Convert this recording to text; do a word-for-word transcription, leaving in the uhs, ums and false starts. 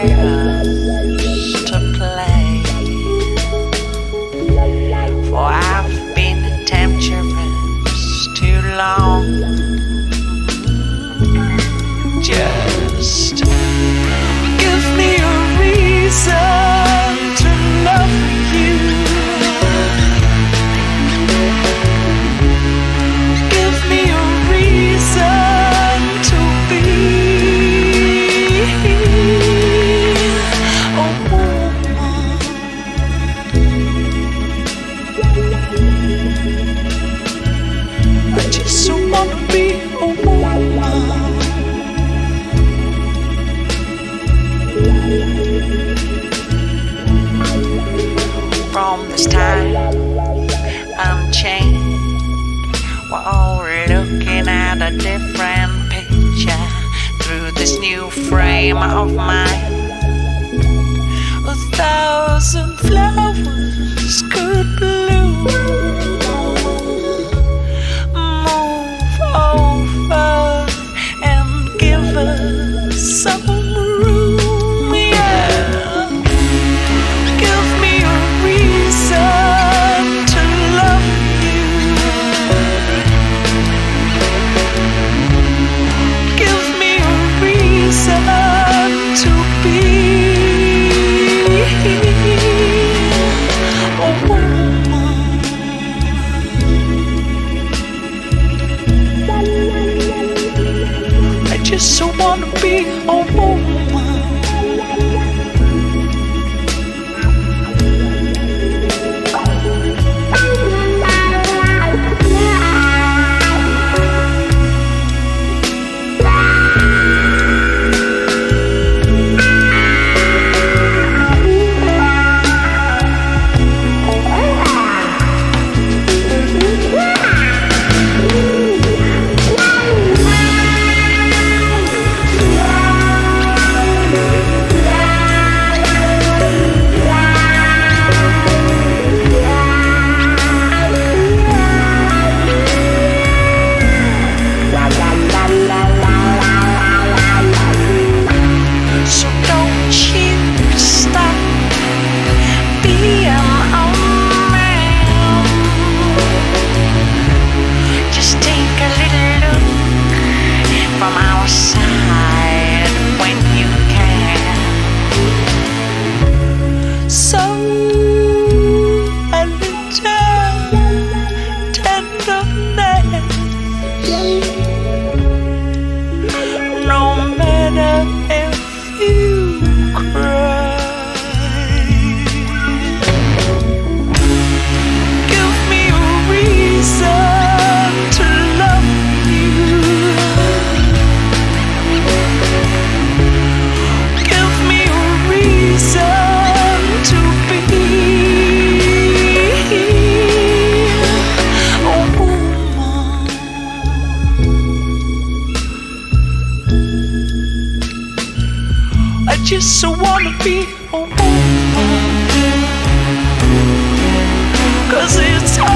chance to play. For I've been temptress too long. Just give me a reason to love you. Give me a reason to be a woman. I just so wanna be a woman. From this time unchained, we're all looking at a different picture through this new frame of mine. A thousand flowers could bloom. Move over and give us some room. Just so wanna be a woman. I just so wanna be a woman. 'Cause it's